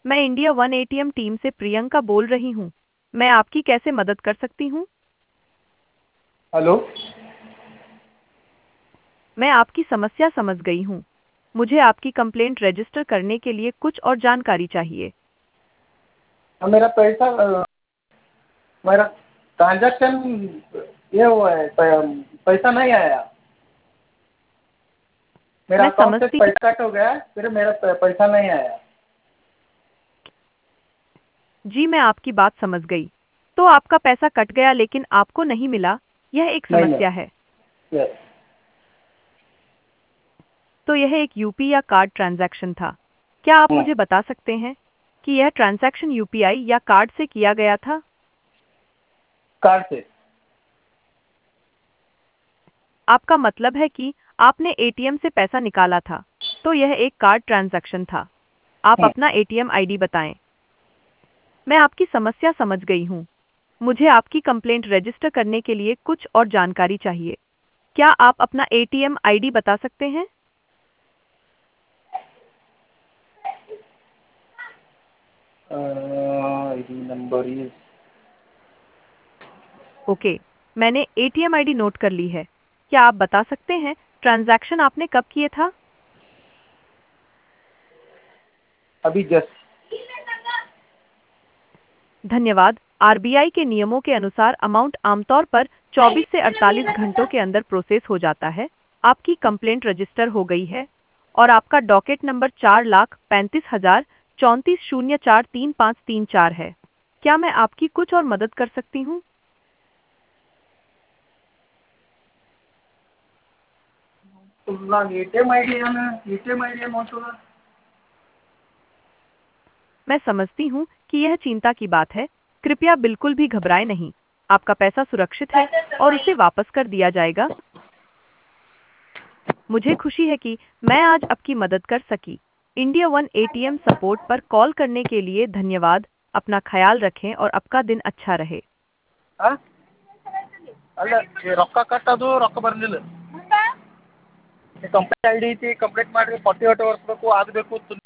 मैं India one ATM team से प्रियंका बोल रही हूँ। मैं आपकी कैसे मदद कर सकती हूँ? हेलो। मैं आपकी समस्या समझ गई हूँ। मुझे आपकी कंप्लेंट रजिस्टर करने के लिए कुछ और जानकारी चाहिए। मेरा पैसा मेरा ट्रांजैक्शन ये हुआ है, पैसा नहीं आया। मेरा मैं अकाउंट से समझती पैसा कट हो गया है, फिर मेरा पैसा नहीं आया। जी, मैं आपकी बात समझ गई। तो आपका पैसा कट गया लेकिन आपको नहीं मिला, यह एक नहीं नहीं। समस्या है। यस। तो यह एक यूपी या कार्ड ट्रांजैक्शन था। क्या आप मुझे बता सकते हैं कि यह ट्रांजैक्शन यूपीआई या कार्ड से किया गया था? कार्ड से। आपका मतलब है कि आपने एटीएम से पैसा निकाला था, तो यह एक कार्ड ट्रांजैक्शन था। आप हम्म, अपना एटीएम आईडी बताएं। मैं आपकी समस्या समझ गई हूँ। मुझे आपकी कंप्लेंट रजिस्टर करने के लिए कुछ और जानकारी चाहिए। क्या आप अपना एटीएम आईडी बता सकते हैं? ID नंबर इज ओके, मैंने एटीएम आईडी नोट कर ली है। क्या आप बता सकते हैं ट्रांजैक्शन आपने कब किए था? अभी जस्ट। धन्यवाद। आरबीआई के नियमों के अनुसार अमाउंट आमतौर पर 24 से 48 घंटों के अंदर प्रोसेस हो जाता है। आपकी कंप्लेंट रजिस्टर हो गई है और आपका डॉकेट नंबर 4,35,034,04,3534 है। क्या मैं आपकी कुछ और मदद कर सकती हूँ? ATM ID है ना, ATM ID है मौजूद। मैं समझती हूँ कि यह चिंता की बात है। कृपया बिल्कुल भी घबराएं नहीं। आपका पैसा सुरक्षित है और उसे वापस कर दिया जाएगा। मुझे खुशी है कि मैं आज आपकी मदद कर सकी। इंडिया वन एटीएम सपोर्ट पर कॉल करने के लिए धन्यवाद। अपना ख्याल रखें और आपका दिन अच्छा रहे। ಅಲ್ಲ ಈ ರೊಕ್ಕ ಕಟ್ಟೋದು ರೊಕ್ಕ ಬರಲಿಲ್ಲ. ಕಂಪ್ಲೇಂಟ್ ಐ ಡಿ ಐತಿ, ಕಂಪ್ಲೇಂಟ್ ಮಾಡಿ 48 ಅವರ್ಸ್ ಬೇಕು ಆಗಬೇಕು.